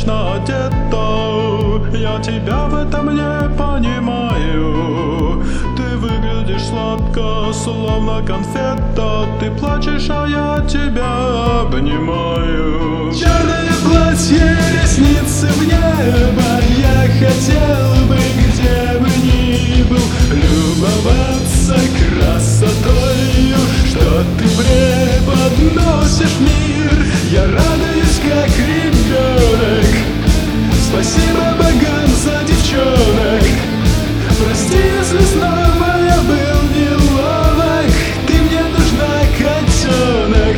празднично одета. Я тебя в этом не понимаю. Ты выглядишь сладко, словно конфета. Ты плачешь, а я тебя обнимаю. Черное платье, ресницы в небо. Я хотел бы, где бы ни был, любоваться красотою, что ты преподносишь мир. Я радуюсь, как ребенок. Спасибо богам за девчонок. Прости, если снова я был неловок. Ты мне нужна, котенок.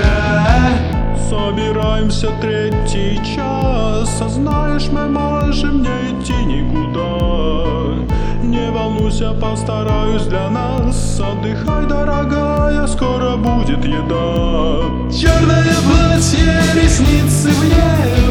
Собираемся третий час. А знаешь, мы можем не идти никуда. Не волнуйся, постараюсь для нас. Отдыхай, дорогая, скоро будет еда. Черное платье, ресницы в небо.